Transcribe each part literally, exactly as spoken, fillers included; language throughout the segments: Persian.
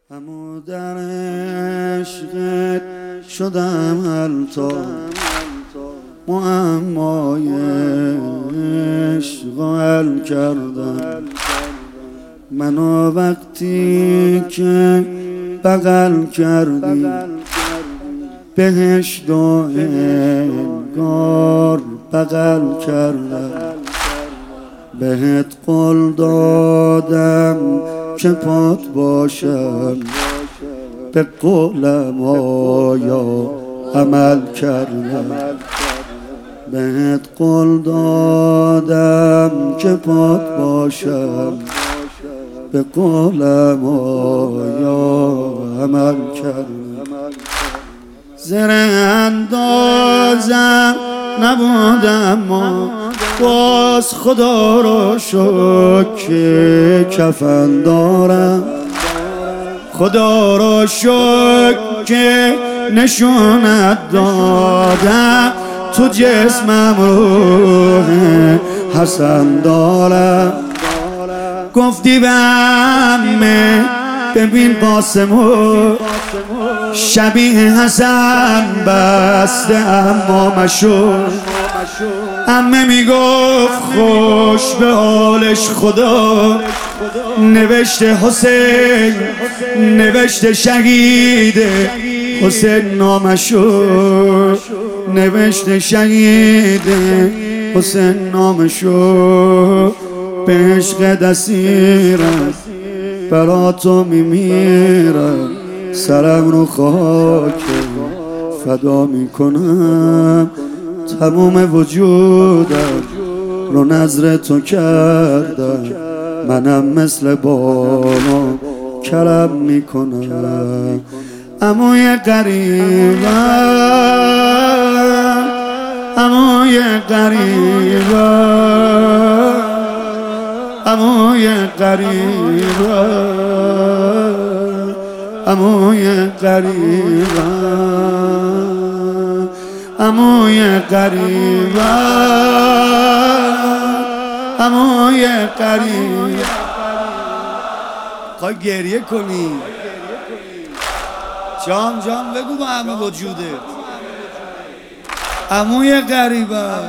همو در عشقت شدم حلتا معمای عشق حل کردم منو وقتی که بغل کردی بهشت و انگار بغل کردم بهت قول دادم که پات باشم به قولم آیا عمل کردم بهت قول دادم که پات باشم به قولم آیا عمل کردم زر اندازم نبودم ما باز خدا رو شکر که کفن دارم خدا رو شکر که نشونت دادم تو جسمم روح حسن دارم گفتی به همه ببین قاسمو شبیه حسن بسته اما مشور عمه میگفت خوش به حالش خدا نوشته حسین نوشته شهید حسین نامشور نوشته شهید حسین نامشور به عشق دستیرم برا تو میمیرم سرم رو خاک فدا میکنم تموم وجودم رو نظر تو کردم منم مثل بالا کرم میکنم عموی قریبم عموی قریبم عموی قریبم عموی قریبم عموی قریبم عموی قریبم خواهی گریه کنی جام جام بگو با همه وجوده عموی قریبم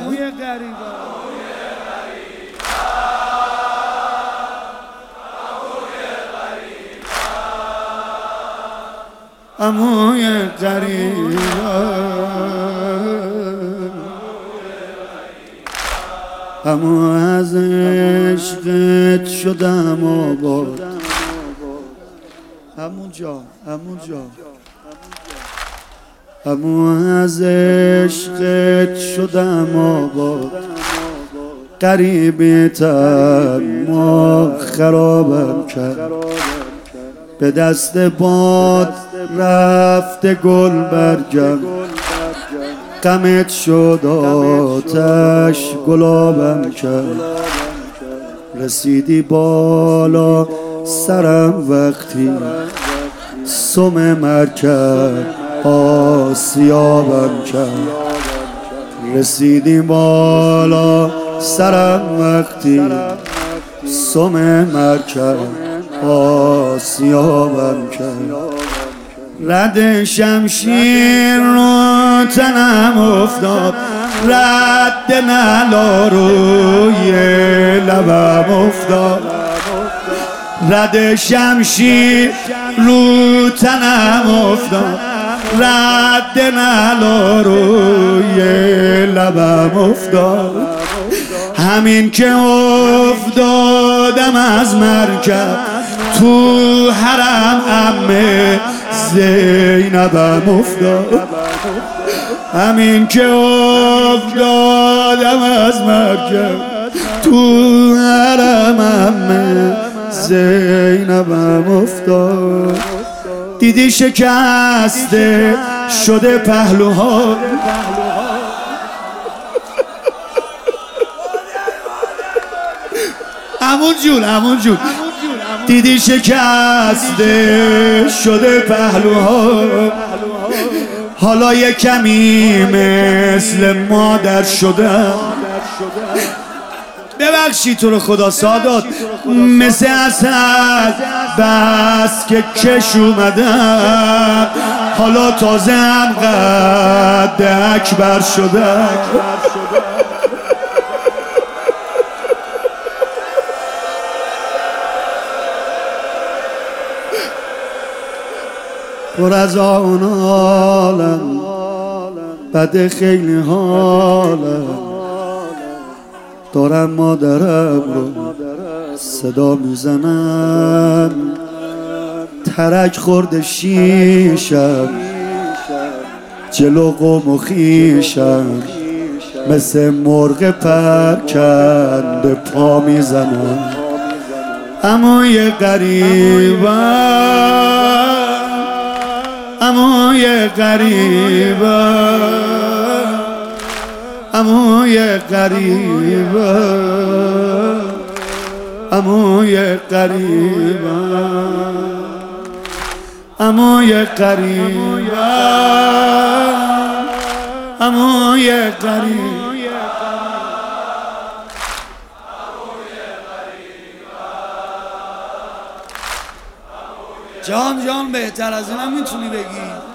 عموی قریبم عمو از عشقت شدم آباد عمو جان عمو جان عمو از عشقت شدم آباد غریبی‌تر ما خرابم کرد به دست باد رفته گل برگم غمت شد آتش گلابم کرد رسیدی بالا سرم وقتی سم مرکب آسیابم کرد رسیدی بالا سرم وقتی سم مرکب آسیابم کرد رد شمشیر رو تنم افتاد رد نلا روی لبم افتاد رد شمشیر رو تنم افتاد رد نلا روی لبم افتاد همین که افتادم از مرکب تو حرم عمه زینبم افتاد همین که افتادم از مرکب تو حرم عمه زینبم افتاد دیدی شکسته شده پهلوها همون جون همون جون دیدی شکسته شده پهلوها حالا یه کمی مثل مادر شدم ببخشی تو رو خدا سادات، مثل اسد بس که کش اومدم، حالا تازه هم قد اکبر شدم. پر از آن حالم، بده خیلی حالم، دارم مادرم رو صدا میزنم، ترک خورده شیشم، جلو قوم و خیشم، مثل مرغ پرکنده پا میزنم. اما یه غریبم، اما یه غریبم، اما یه غریبم، اما یه غریبم، اما یه غریبم، اما یه غریبم. جان جان بهتر از اینم میتونی بگی؟